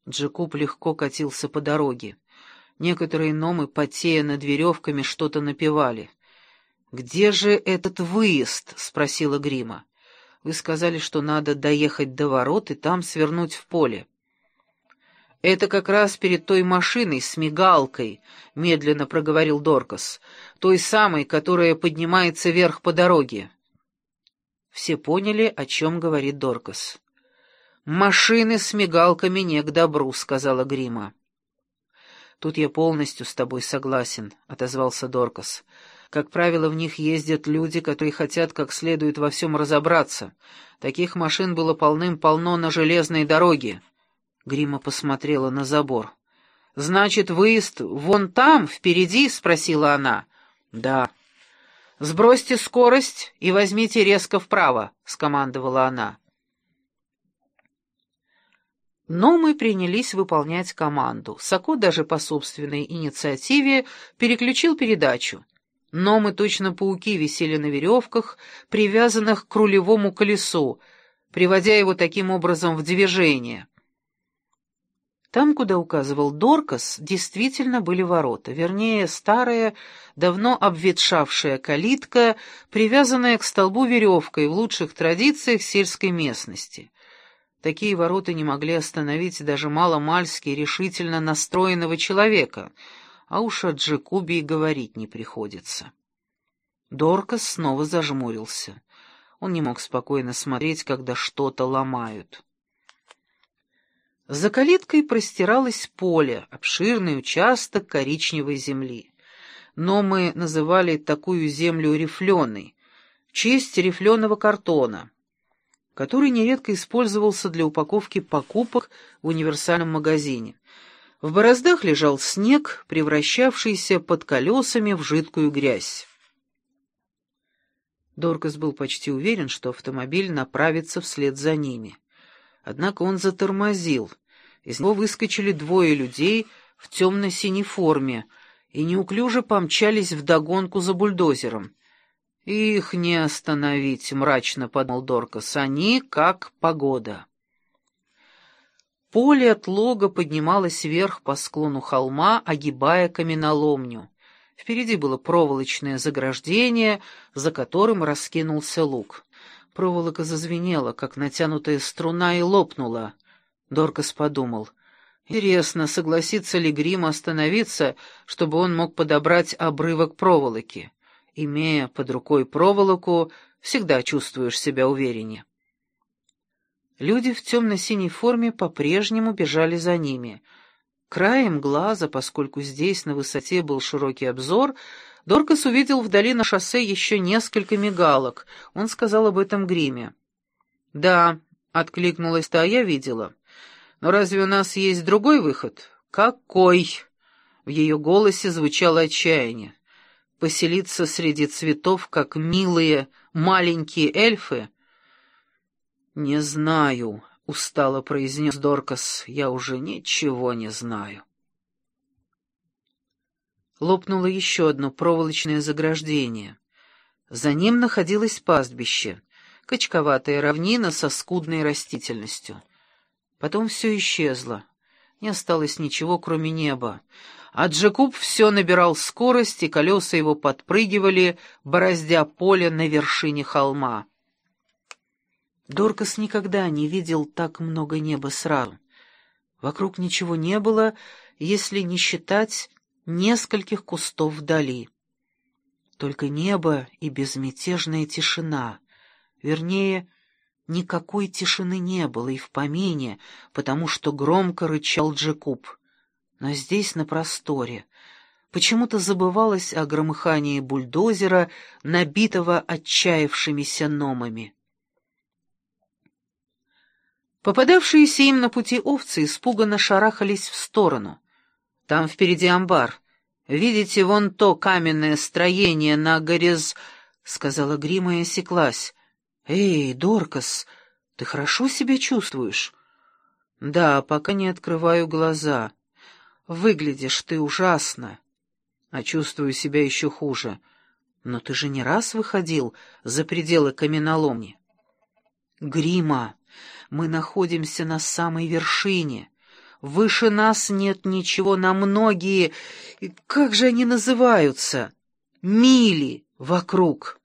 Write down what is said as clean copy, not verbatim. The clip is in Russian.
Джекуб легко катился по дороге. Некоторые номы, потея над веревками, что-то напевали. «Где же этот выезд?» — спросила Грима. «Вы сказали, что надо доехать до ворот и там свернуть в поле». «Это как раз перед той машиной с мигалкой», — медленно проговорил Доркас, «той самой, которая поднимается вверх по дороге». Все поняли, о чем говорит Доркас. «Машины с мигалками не к добру», — сказала Грима. «Тут я полностью с тобой согласен», — отозвался Доркас. «Как правило, в них ездят люди, которые хотят как следует во всем разобраться. Таких машин было полным-полно на железной дороге». Грима посмотрела на забор. «Значит, выезд вон там, впереди?» — спросила она. «Да». «Сбросьте скорость и возьмите резко вправо», — скомандовала она. Но мы принялись выполнять команду. Сако даже по собственной инициативе переключил передачу. Но мы точно пауки висели на веревках, привязанных к рулевому колесу, приводя его таким образом в движение. Там, куда указывал Доркас, действительно были ворота, вернее, старая, давно обветшавшая калитка, привязанная к столбу веревкой в лучших традициях сельской местности. Такие ворота не могли остановить даже маломальски решительно настроенного человека, а уж о Джекубе и говорить не приходится. Доркас снова зажмурился. Он не мог спокойно смотреть, когда что-то ломают. За калиткой простиралось поле, обширный участок коричневой земли. Но мы называли такую землю рифленой, в честь рифленого картона, который нередко использовался для упаковки покупок в универсальном магазине. В бороздах лежал снег, превращавшийся под колесами в жидкую грязь. Доркас был почти уверен, что автомобиль направится вслед за ними. Однако он затормозил. Из него выскочили двое людей в темно-синей форме и неуклюже помчались вдогонку за бульдозером. «Их не остановить», — мрачно подумал Доркас, — «они как погода». Поле от лога поднималось вверх по склону холма, огибая каменоломню. Впереди было проволочное заграждение, за которым раскинулся луг. Проволока зазвенела, как натянутая струна, и лопнула. Доркас подумал: интересно, согласится ли Грима остановиться, чтобы он мог подобрать обрывок проволоки. Имея под рукой проволоку, всегда чувствуешь себя увереннее. Люди в темно-синей форме по-прежнему бежали за ними. Краем глаза, поскольку здесь на высоте был широкий обзор, Доркас увидел вдали на шоссе еще несколько мигалок. Он сказал об этом Гриме. «Да», — откликнулась та, — «я видела. Но разве у нас есть другой выход?» «Какой?» — в ее голосе звучало отчаяние. «Поселиться среди цветов, как милые маленькие эльфы?» «Не знаю», — устало произнес Доркас, — «я уже ничего не знаю». Лопнуло еще одно проволочное заграждение. За ним находилось пастбище, качковатая равнина со скудной растительностью. Потом все исчезло, не осталось ничего, кроме неба, а Джекуб все набирал скорость, и колеса его подпрыгивали, бороздя поле на вершине холма. Доркас никогда не видел так много неба сразу. Вокруг ничего не было, если не считать нескольких кустов вдали. Только небо и безмятежная тишина. Вернее, никакой тишины не было и в помине, потому что громко рычал Джекуб. Но здесь, на просторе, почему-то забывалось о громыхании бульдозера, набитого отчаявшимися номами. Попадавшиеся им на пути овцы испуганно шарахались в сторону. «Там впереди амбар. Видите, вон то каменное строение на — сказала Грима и осеклась. «Эй, Доркас, ты хорошо себя чувствуешь?» «Да, пока не открываю глаза. Выглядишь ты ужасно, а чувствую себя еще хуже. Но ты же не раз выходил за пределы каменоломни». «Грима, мы находимся на самой вершине. Выше нас нет ничего на многие... Как же они называются? Мили вокруг.